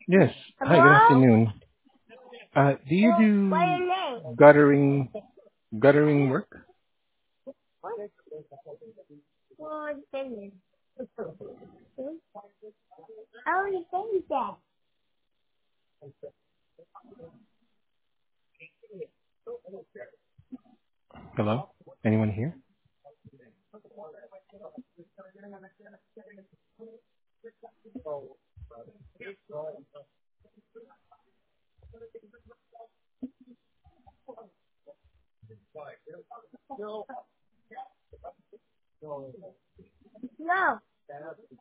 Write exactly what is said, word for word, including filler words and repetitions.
Yes. Hi, good Hello? afternoon. Uh, do you What do your name? guttering guttering work? What? What is it? Oh, you think that? Hello? Anyone here? No.